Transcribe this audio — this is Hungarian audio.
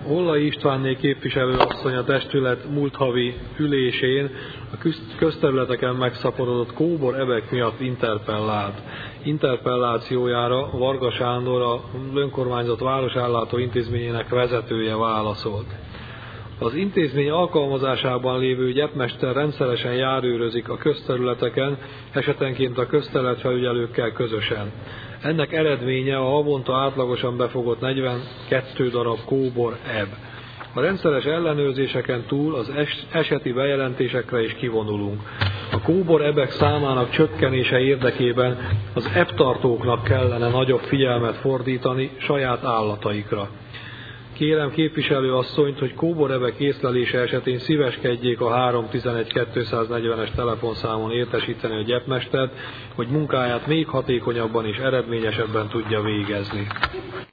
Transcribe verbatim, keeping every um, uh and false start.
Hollai Istvánné képviselő asszony a testület múlt havi ülésén a közterületeken megszaporodott kóbor-ebek miatt interpellált. Interpellációjára Varga Sándor, a önkormányzat városállátó intézményének vezetője válaszolt. Az intézmény alkalmazásában lévő gyepmester rendszeresen járőrözik a közterületeken, esetenként a közterületfelügyelőkkel közösen. Ennek eredménye a havonta átlagosan befogott negyvenkettő darab kóbor-eb. A rendszeres ellenőrzéseken túl az es- eseti bejelentésekre is kivonulunk. A kóbor-ebek számának csökkenése érdekében az ebtartóknak kellene nagyobb figyelmet fordítani saját állataikra. Kérem képviselő asszonyt, hogy kóbor-ebek észlelése esetén szíveskedjék a három tizenegy kétszáznegyvenes telefonszámon értesíteni a gyepmestert, hogy munkáját még hatékonyabban és eredményesebben tudja végezni.